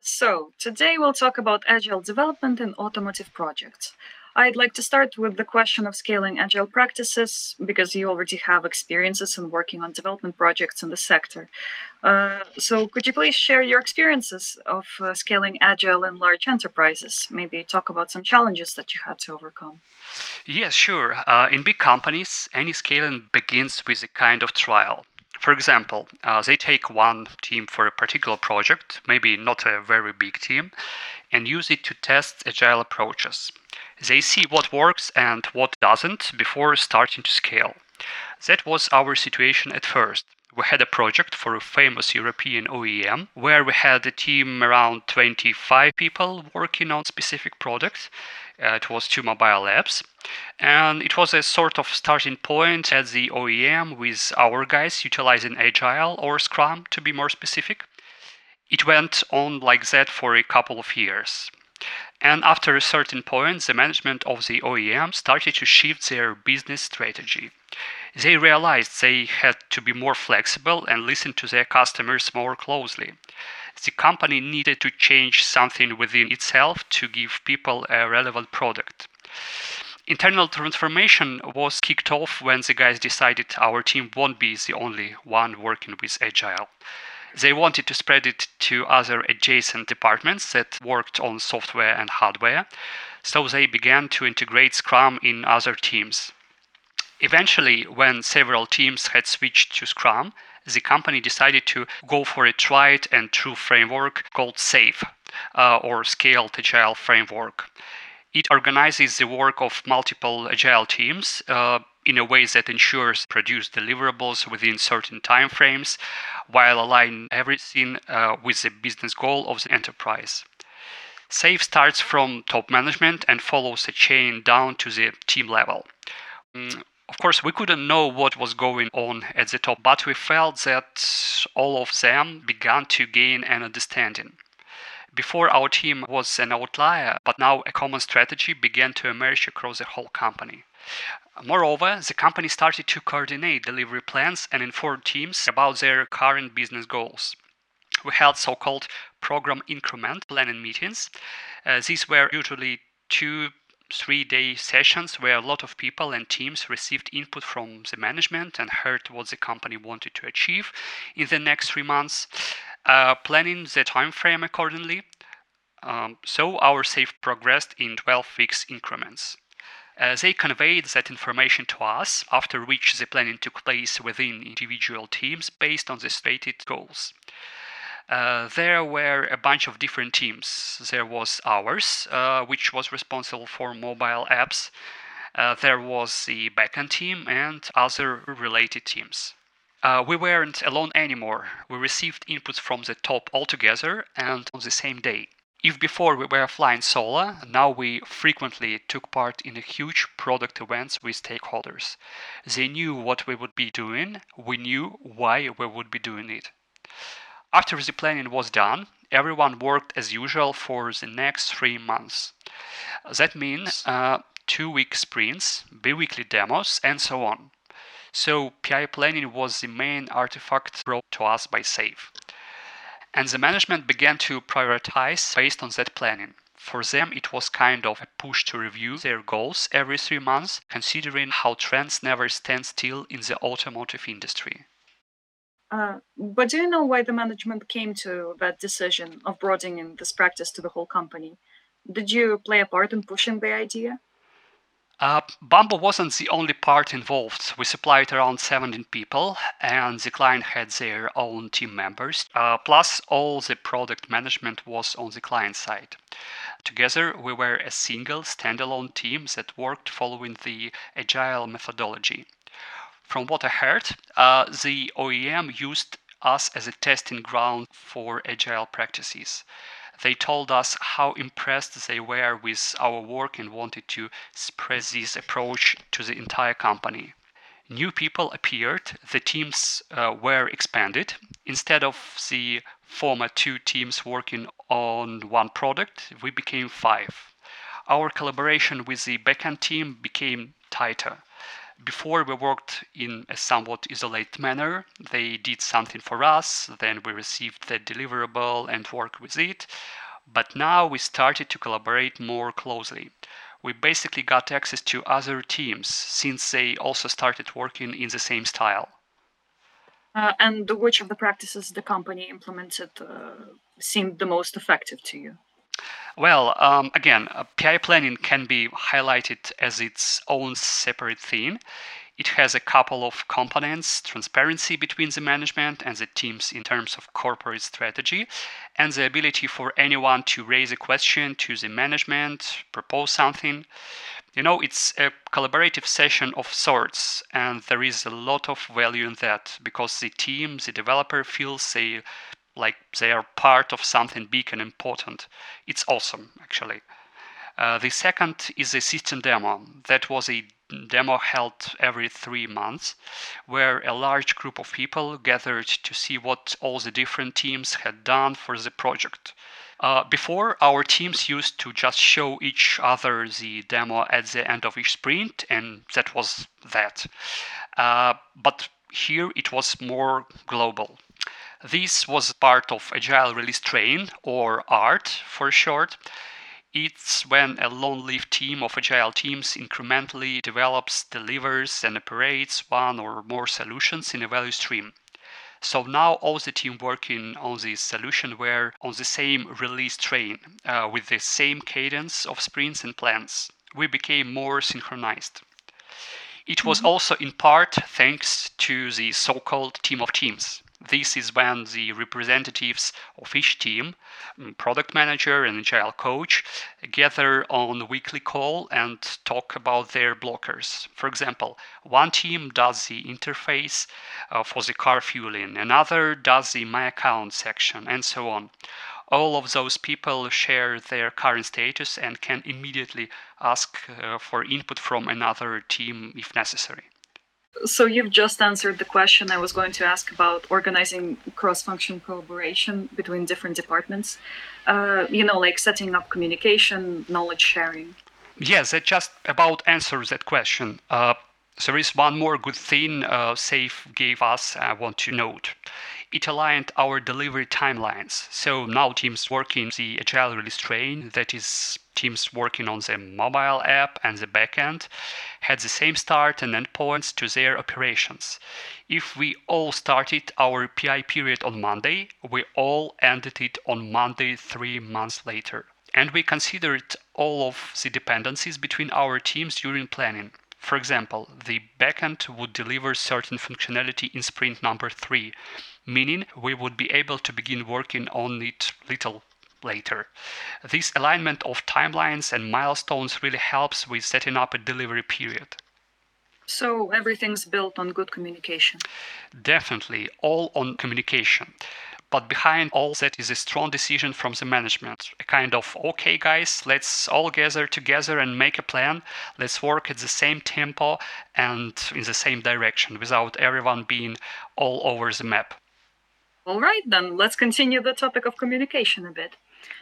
So, today we'll talk about agile development in automotive projects. I'd like to start with the question of scaling agile practices because you already have experiences in working on development projects in the sector. So, could you please share your experiences of scaling agile in large enterprises? Maybe talk about some challenges that you had to overcome. Yes, sure. In big companies, any scaling begins with a kind of trial. For example, they take one team for a particular project, maybe not a very big team, and use it to test agile approaches. They see what works and what doesn't before starting to scale. That was our situation at first. We had a project for a famous European OEM where we had a team around 25 people working on specific products. It was two mobile apps. And it was a sort of starting point at the OEM with our guys utilizing Agile or Scrum to be more specific. It went on like that for a couple of years. And after a certain point, the management of the OEM started to shift their business strategy. They realized they had to be more flexible and listen to their customers more closely. The company needed to change something within itself to give people a relevant product. Internal transformation was kicked off when the guys decided our team won't be the only one working with Agile. They wanted to spread it to other adjacent departments that worked on software and hardware, so they began to integrate Scrum in other teams. Eventually, when several teams had switched to Scrum, the company decided to go for a tried and true framework called SAFe, or Scaled Agile Framework. It organizes the work of multiple agile teams in a way that ensures produce deliverables within certain timeframes while aligning everything with the business goal of the enterprise. SAFe starts from top management and follows a chain down to the team level. Of course, we couldn't know what was going on at the top, but we felt that all of them began to gain an understanding. Before, our team was an outlier, but now a common strategy began to emerge across the whole company. Moreover, the company started to coordinate delivery plans and inform teams about their current business goals. We held so-called program increment planning meetings. These were usually 2-3 day sessions where a lot of people and teams received input from the management and heard what the company wanted to achieve in the next 3 months, planning the time frame accordingly. So our SAFe progressed in 12 weeks increments. They conveyed that information to us, after which the planning took place within individual teams based on the stated goals. There were a bunch of different teams. There was ours, which was responsible for mobile apps. There was the backend team and other related teams. We weren't alone anymore. We received inputs from the top altogether and on the same day. If before we were flying solo, now we frequently took part in huge product events with stakeholders. They knew what we would be doing, we knew why we would be doing it. After the planning was done, everyone worked as usual for the next 3 months. That means 2 week sprints, bi-weekly demos, and so on. So PI planning was the main artifact brought to us by SAFe. And the management began to prioritize based on that planning. For them, it was kind of a push to review their goals every 3 months, considering how trends never stand still in the automotive industry. But do you know why the management came to that decision of broadening this practice to the whole company? Did you play a part in pushing the idea? Bumble wasn't the only part involved. We supplied around 17 people, and the client had their own team members. Plus, all the product management was on the client side. Together, we were a single, standalone team that worked following the agile methodology. From what I heard, the OEM used us as a testing ground for agile practices. They told us how impressed they were with our work and wanted to spread this approach to the entire company. New people appeared, the teams were expanded. Instead of the former two teams working on one product, we became five. Our collaboration with the backend team became tighter. Before we worked in a somewhat isolated manner. They did something for us, then we received the deliverable and worked with it. But now we started to collaborate more closely. We basically got access to other teams since they also started working in the same style. And which of the practices the company implemented seemed the most effective to you? Well, again, PI planning can be highlighted as its own separate thing. It has a couple of components: transparency between the management and the teams in terms of corporate strategy, and the ability for anyone to raise a question to the management, propose something. It's a collaborative session of sorts, and there is a lot of value in that because the team, the developer feels they are part of something big and important. It's awesome, actually. The second is a system demo. That was a demo held every 3 months, where a large group of people gathered to see what all the different teams had done for the project. Before, our teams used to just show each other the demo at the end of each sprint, and that was that. But here it was more global. This was part of Agile Release Train, or ART for short. It's when a long-lived team of agile teams incrementally develops, delivers, and operates one or more solutions in a value stream. So now all the team working on this solution were on the same release train with the same cadence of sprints and plans. We became more synchronized. It was also in part thanks to the so-called team of teams. This is when the representatives of each team, product manager and agile coach, gather on a weekly call and talk about their blockers. For example, one team does the interface for the car fueling, another does the My Account section, and so on. All of those people share their current status and can immediately ask for input from another team if necessary. So you've just answered the question I was going to ask about organizing cross-function collaboration between different departments. Like setting up communication, knowledge sharing. Yes, that just about answers that question. There is one more good thing SAFe gave us I want to note. It aligned our delivery timelines. So now teams working the Agile Release Train, that is teams working on the mobile app and the backend, had the same start and endpoints to their operations. If we all started our PI period on Monday, we all ended it on Monday 3 months later. And we considered all of the dependencies between our teams during planning. For example, the backend would deliver certain functionality in sprint number 3, meaning we would be able to begin working on it little later. This alignment of timelines and milestones really helps with setting up a delivery period. So everything's built on good communication. Definitely, all on communication. But behind all that is a strong decision from the management. A kind of, okay guys, let's all gather together and make a plan. Let's work at the same tempo and in the same direction without everyone being all over the map. All right, then let's continue the topic of communication a bit.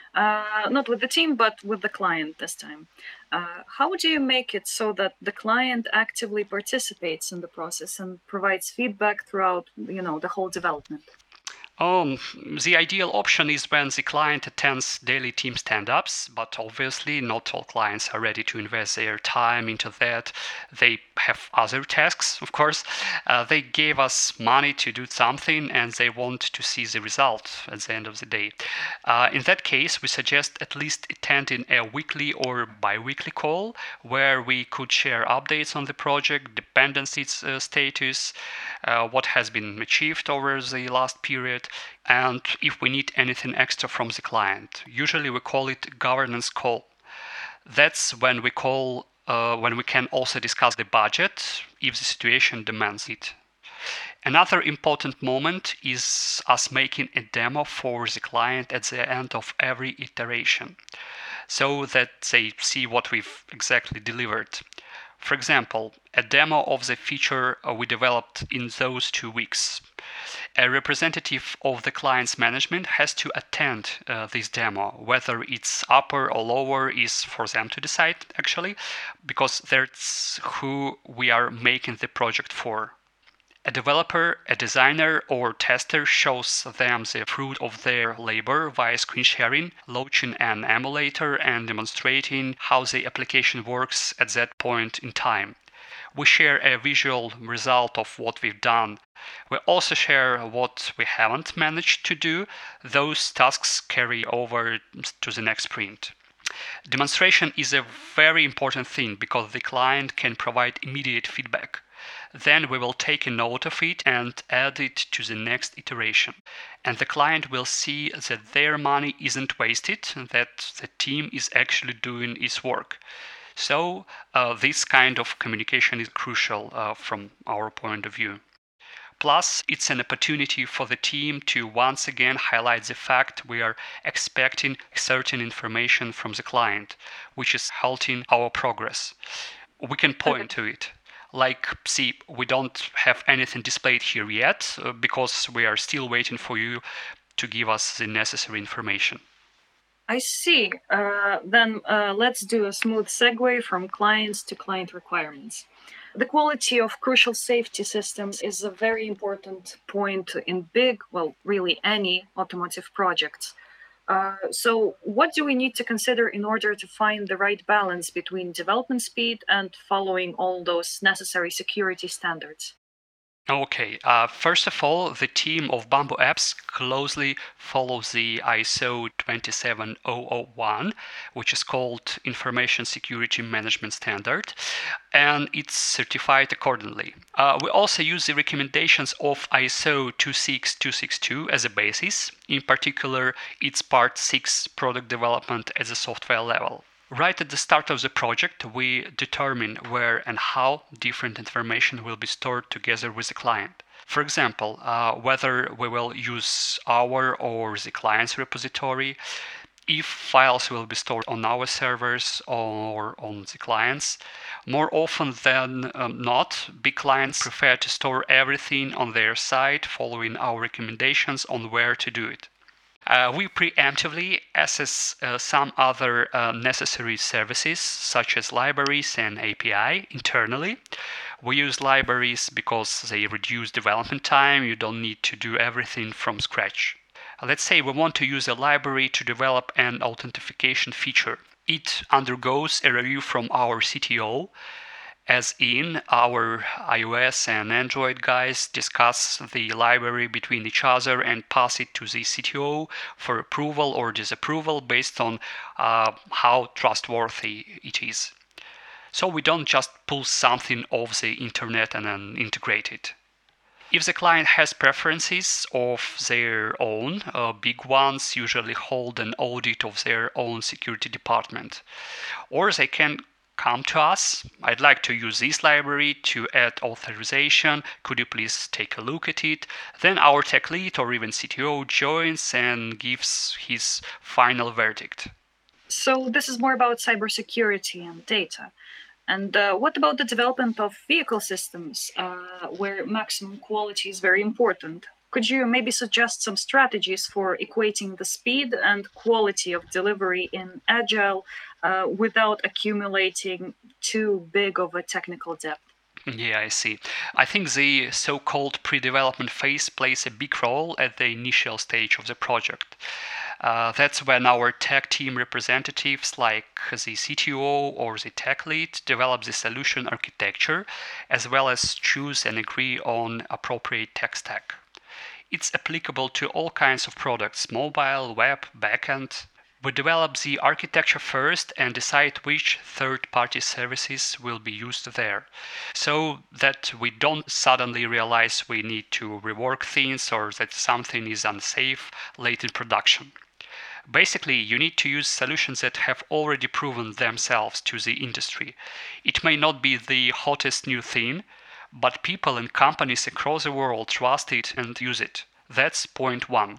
Not with the team, but with the client this time. How do you make it so that the client actively participates in the process and provides feedback throughout, the whole development? The ideal option is when the client attends daily team stand-ups, but obviously not all clients are ready to invest their time into that. They have other tasks, of course. They gave us money to do something and they want to see the result at the end of the day. In that case, we suggest at least attending a weekly or bi-weekly call where we could share updates on the project, dependencies status, what has been achieved over the last period, and if we need anything extra from the client. Usually we call it governance call. That's when we can also discuss the budget if the situation demands it. Another important moment is us making a demo for the client at the end of every iteration so that they see what we've exactly delivered. For example, a demo of the feature we developed in those 2 weeks. A representative of the client's management has to attend this demo. Whether it's upper or lower is for them to decide, actually, because that's who we are making the project for. A developer, a designer, or tester shows them the fruit of their labor via screen sharing, launching an emulator, and demonstrating how the application works at that point in time. We share a visual result of what we've done. We also share what we haven't managed to do. Those tasks carry over to the next sprint. Demonstration is a very important thing because the client can provide immediate feedback. Then we will take a note of it and add it to the next iteration. And the client will see that their money isn't wasted, that the team is actually doing its work. So this kind of communication is crucial from our point of view. Plus, it's an opportunity for the team to once again highlight the fact we are expecting certain information from the client, which is halting our progress. We can point to it. Like, see, we don't have anything displayed here yet because we are still waiting for you to give us the necessary information. I see. Then let's do a smooth segue from clients to client requirements. The quality of crucial safety systems is a very important point in big, well, really any automotive projects. So, what do we need to consider in order to find the right balance between development speed and following all those necessary security standards? Okay, first of all, the team of Bamboo Apps closely follows the ISO 27001, which is called Information Security Management Standard, and it's certified accordingly. We also use the recommendations of ISO 26262 as a basis. In particular, it's Part 6 product development at the software level. Right at the start of the project, we determine where and how different information will be stored together with the client. For example, whether we will use our or the client's repository, if files will be stored on our servers or on the clients. More often than not, big clients prefer to store everything on their side, following our recommendations on where to do it. We preemptively assess some other necessary services, such as libraries and API, internally. We use libraries because they reduce development time. You don't need to do everything from scratch. Let's say we want to use a library to develop an authentication feature. It undergoes a review from our CTO, as in our iOS and Android guys discuss the library between each other and pass it to the CTO for approval or disapproval based on how trustworthy it is. So we don't just pull something off the internet and then integrate it. If the client has preferences of their own, big ones usually hold an audit of their own security department. Or they can come to us. I'd like to use this library to add authorization. Could you please take a look at it? Then our tech lead or even CTO joins and gives his final verdict. So this is more about cybersecurity and data. And what about the development of vehicle systems, where maximum quality is very important? Could you maybe suggest some strategies for equating the speed and quality of delivery in Agile without accumulating too big of a technical debt? Yeah, I see. I think the so-called pre-development phase plays a big role at the initial stage of the project. That's when our tech team representatives like the CTO or the tech lead develop the solution architecture as well as choose and agree on appropriate tech stack. It's applicable to all kinds of products, mobile, web, backend. We develop the architecture first and decide which third-party services will be used there, so that we don't suddenly realize we need to rework things or that something is unsafe late in production. Basically, you need to use solutions that have already proven themselves to the industry. It may not be the hottest new thing, but people and companies across the world trust it and use it. That's point one.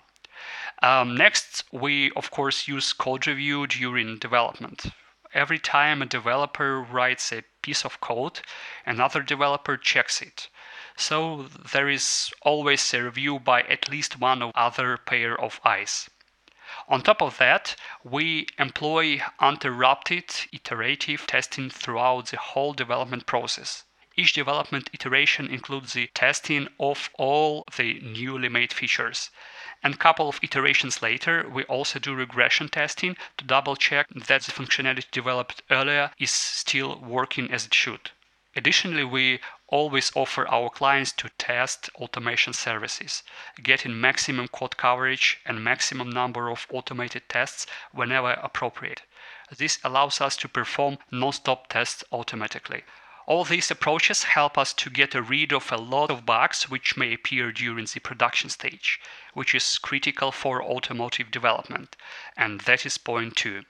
Next, we of course use code review during development. Every time a developer writes a piece of code, another developer checks it. So there is always a review by at least one other pair of eyes. On top of that, we employ uninterrupted iterative testing throughout the whole development process. Each development iteration includes the testing of all the newly made features. And a couple of iterations later, we also do regression testing to double check that the functionality developed earlier is still working as it should. Additionally, we always offer our clients to test automation services, getting maximum code coverage and maximum number of automated tests whenever appropriate. This allows us to perform non-stop tests automatically. All these approaches help us to get rid of a lot of bugs which may appear during the production stage, which is critical for automotive development. And that is point 2.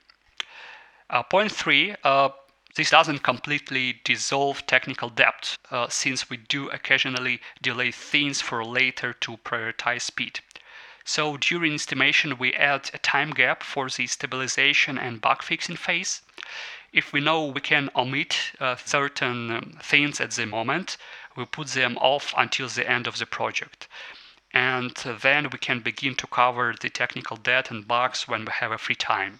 Point 3, this doesn't completely dissolve technical debt, since we do occasionally delay things for later to prioritize speed. So during estimation, we add a time gap for the stabilization and bug fixing phase. If we know we can omit certain things at the moment, we put them off until the end of the project. And then we can begin to cover the technical debt and bugs when we have a free time.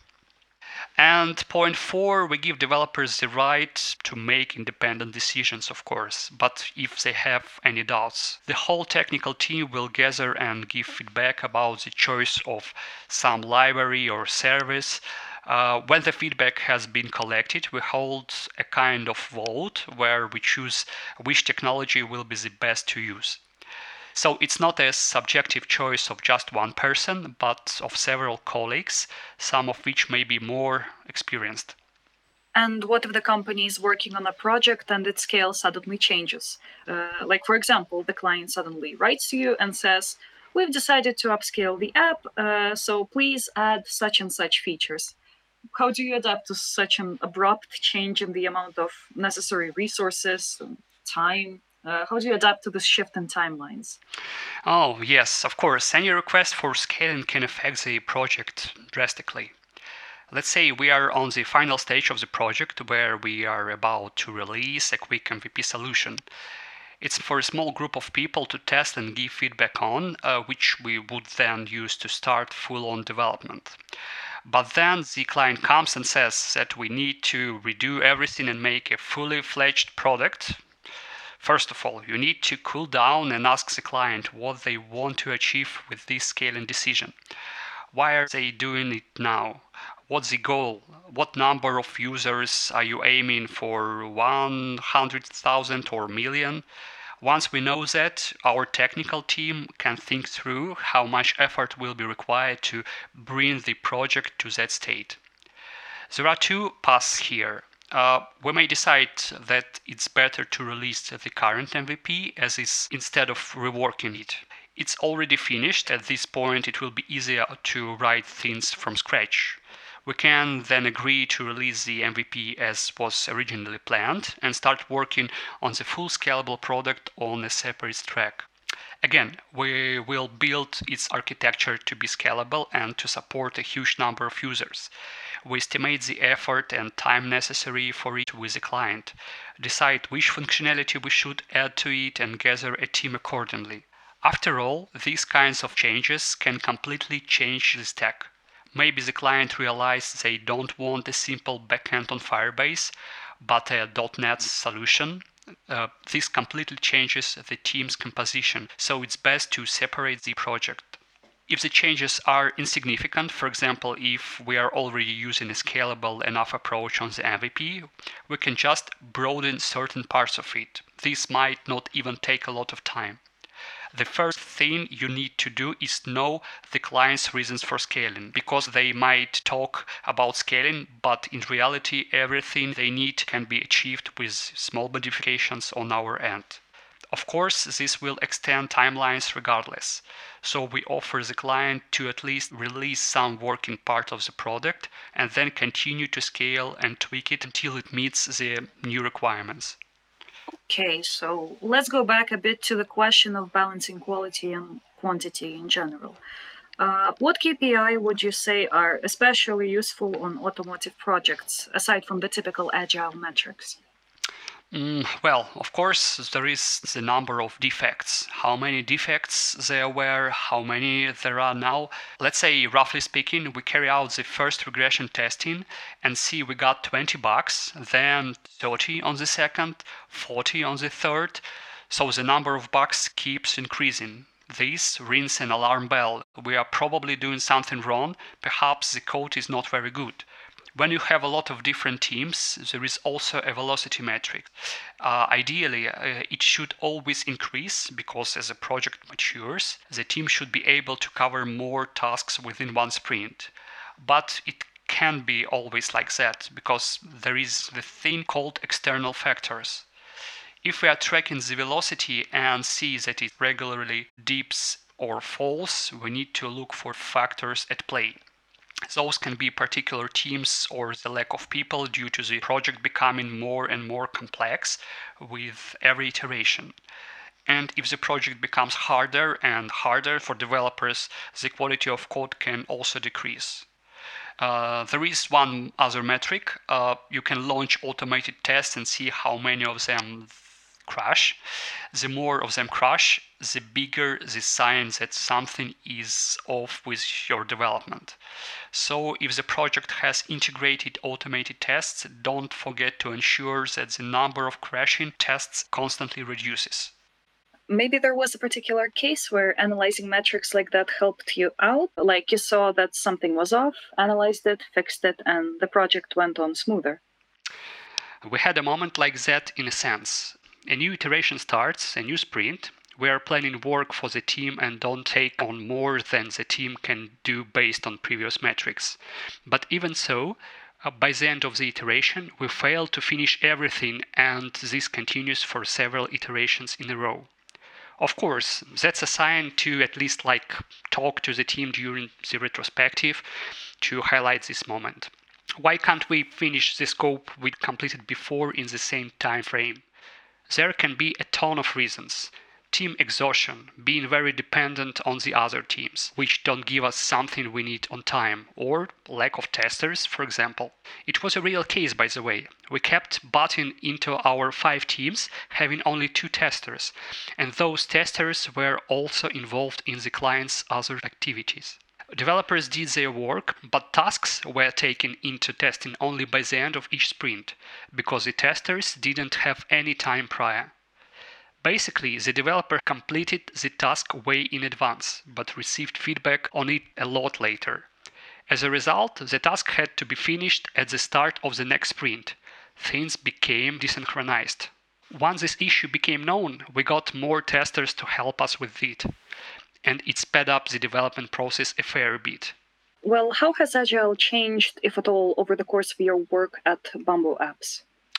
And point 4, we give developers the right to make independent decisions, of course, but if they have any doubts. The whole technical team will gather and give feedback about the choice of some library or service. When the feedback has been collected, we hold a kind of vote where we choose which technology will be the best to use. So it's not a subjective choice of just one person, but of several colleagues, some of which may be more experienced. And what if the company is working on a project and its scale suddenly changes? Like, for example, the client suddenly writes to you and says, "We've decided to upscale the app, so please add such and such features." How do you adapt to such an abrupt change in the amount of necessary resources and time? How do you adapt to this shift in timelines? Oh, yes, of course. Any request for scaling can affect the project drastically. Let's say we are on the final stage of the project where we are about to release a quick MVP solution. It's for a small group of people to test and give feedback on, which we would then use to start full-on development. But then the client comes and says that we need to redo everything and make a fully fledged product. First of all, you need to cool down and ask the client what they want to achieve with this scaling decision. Why are they doing it now? What's the goal? What number of users are you aiming for? 100,000 or million? Once we know that, our technical team can think through how much effort will be required to bring the project to that state. There are two paths here. We may decide that it's better to release the current MVP as is instead of reworking it. It's already finished. At this point, it will be easier to write things from scratch. We can then agree to release the MVP as was originally planned and start working on the full scalable product on a separate track. Again, we will build its architecture to be scalable and to support a huge number of users. We estimate the effort and time necessary for it with the client, decide which functionality we should add to it, and gather a team accordingly. After all, these kinds of changes can completely change the stack. Maybe the client realizes they don't want a simple backend on Firebase, but a .NET solution. This completely changes the team's composition, so it's best to separate the project. If the changes are insignificant, for example, if we are already using a scalable enough approach on the MVP, we can just broaden certain parts of it. This might not even take a lot of time. The first thing you need to do is know the client's reasons for scaling, because they might talk about scaling, but in reality, everything they need can be achieved with small modifications on our end. Of course, this will extend timelines regardless. So we offer the client to at least release some working part of the product and then continue to scale and tweak it until it meets the new requirements. Okay, so let's go back a bit to the question of balancing quality and quantity in general. What KPI would you say are especially useful on automotive projects, aside from the typical agile metrics? Well, of course, there is the number of defects. How many defects there were, how many there are now. Let's say, roughly speaking, we carry out the first regression testing and see we got 20 bugs, then 30 on the second, 40 on the third. So the number of bugs keeps increasing. This rings an alarm bell. We are probably doing something wrong. Perhaps the code is not very good. When you have a lot of different teams, there is also a velocity metric. Ideally, it should always increase because as a project matures, the team should be able to cover more tasks within one sprint. But it can't be always like that because there is the thing called external factors. If we are tracking the velocity and see that it regularly dips or falls, we need to look for factors at play. Those can be particular teams or the lack of people due to the project becoming more and more complex with every iteration. And if the project becomes harder and harder for developers, the quality of code can also decrease. There is one other metric. You can launch automated tests and see how many of them crash. The more of them crash, the bigger the sign that something is off with your development. So if the project has integrated automated tests, don't forget to ensure that the number of crashing tests constantly reduces. Maybe there was a particular case where analyzing metrics like that helped you out, like you saw that something was off, analyzed it, fixed it, and the project went on smoother. We had a moment like that in a sense. A new iteration starts, a new sprint. We are planning work for the team and don't take on more than the team can do based on previous metrics. But even so, by the end of the iteration, we fail to finish everything, and this continues for several iterations in a row. Of course, that's a sign to at least talk to the team during the retrospective to highlight this moment. Why can't we finish the scope we completed before in the same time frame? There can be a ton of reasons. Team exhaustion, being very dependent on the other teams, which don't give us something we need on time, or lack of testers, for example. It was a real case, by the way. We kept butting into our 5 teams, having only 2 testers, and those testers were also involved in the client's other activities. Developers did their work, but tasks were taken into testing only by the end of each sprint, because the testers didn't have any time prior. Basically, the developer completed the task way in advance, but received feedback on it a lot later. As a result, the task had to be finished at the start of the next sprint. Things became desynchronized. Once this issue became known, we got more testers to help us with it, and it sped up the development process a fair bit. Well, how has Agile changed, if at all, over the course of your work at Bamboo Apps?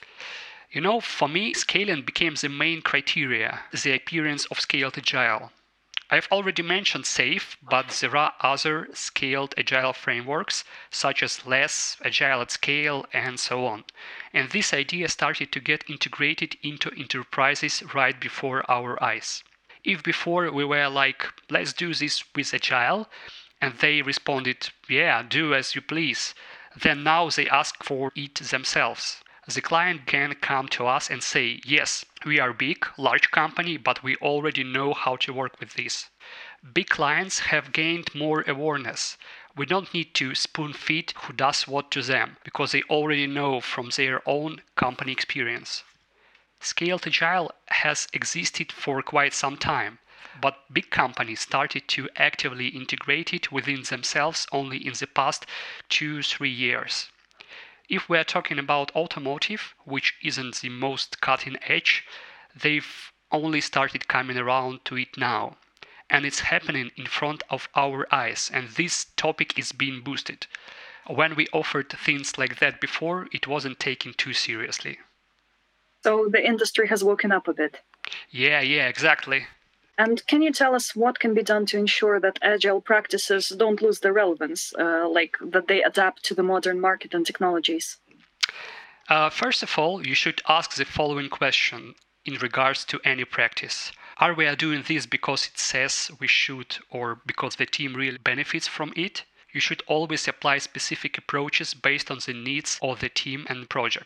For me, scaling became the main criteria, the appearance of scaled agile. I've already mentioned SAFe, but there are other scaled agile frameworks, such as LESS, Agile at Scale, and so on. And this idea started to get integrated into enterprises right before our eyes. If before we were like, let's do this with Agile, and they responded, yeah, do as you please, then now they ask for it themselves. The client can come to us and say, yes, we are big, large company, but we already know how to work with this. Big clients have gained more awareness. We don't need to spoon feed who does what to them, because they already know from their own company experience. Scaled Agile has existed for quite some time, but big companies started to actively integrate it within themselves only in the past 2-3 years. If we're talking about automotive, which isn't the most cutting edge, they've only started coming around to it now. And it's happening in front of our eyes, and this topic is being boosted. When we offered things like that before, it wasn't taken too seriously. So the industry has woken up a bit. Yeah, exactly. And can you tell us what can be done to ensure that agile practices don't lose their relevance, like that they adapt to the modern market and technologies? First of all, you should ask the following question in regards to any practice. Are we doing this because it says we should or because the team really benefits from it? You should always apply specific approaches based on the needs of the team and project.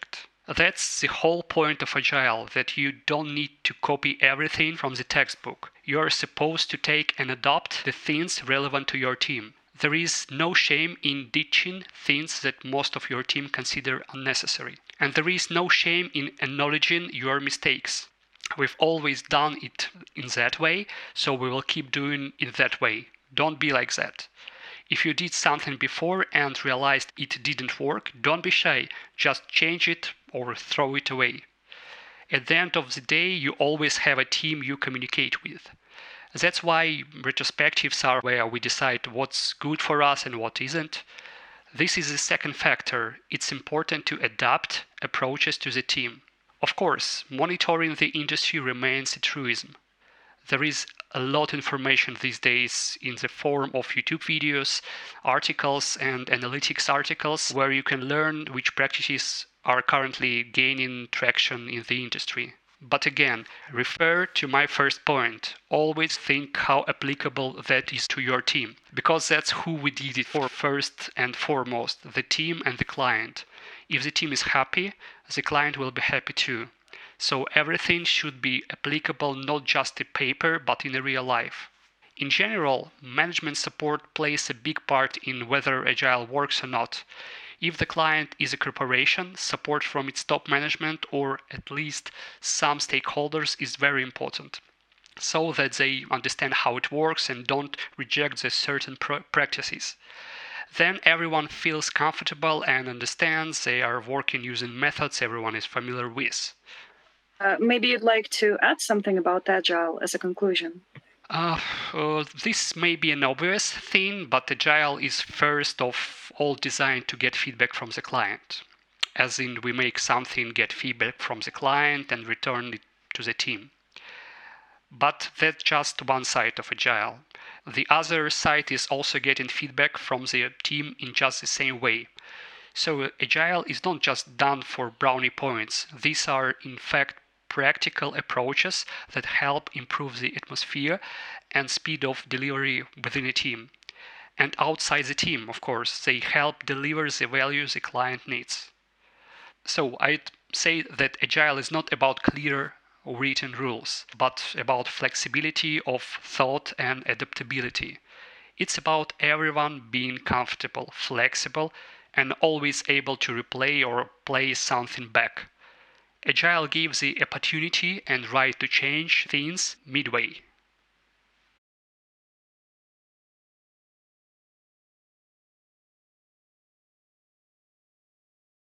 That's the whole point of Agile, that you don't need to copy everything from the textbook. You're supposed to take and adopt the things relevant to your team. There is no shame in ditching things that most of your team consider unnecessary. And there is no shame in acknowledging your mistakes. We've always done it in that way, so we will keep doing it that way. Don't be like that. If you did something before and realized it didn't work, don't be shy. Just change it or throw it away. At the end of the day, you always have a team you communicate with. That's why retrospectives are where we decide what's good for us and what isn't. This is the second factor. It's important to adapt approaches to the team. Of course, monitoring the industry remains a truism. There is a lot of information these days in the form of YouTube videos, articles, and analytics articles where you can learn which practices are currently gaining traction in the industry. But again, refer to my first point. Always think how applicable that is to your team, because that's who we did it for first and foremost, the team and the client. If the team is happy, the client will be happy too. So everything should be applicable not just in paper, but in real life. In general, management support plays a big part in whether Agile works or not. If the client is a corporation, support from its top management or at least some stakeholders is very important, so that they understand how it works and don't reject the certain practices. Then everyone feels comfortable and understands they are working using methods everyone is familiar with. Maybe you'd like to add something about Agile as a conclusion. This may be an obvious thing, but Agile is first of all designed to get feedback from the client. As in, we make something, get feedback from the client, and return it to the team. But that's just one side of Agile. The other side is also getting feedback from the team in just the same way. So Agile is not just done for brownie points. These are, in fact, practical approaches that help improve the atmosphere and speed of delivery within a team. And outside the team, of course, they help deliver the value the client needs. So I'd say that Agile is not about clear written rules, but about flexibility of thought and adaptability. It's about everyone being comfortable, flexible, and always able to replay or play something back. Agile gives the opportunity and right to change things midway.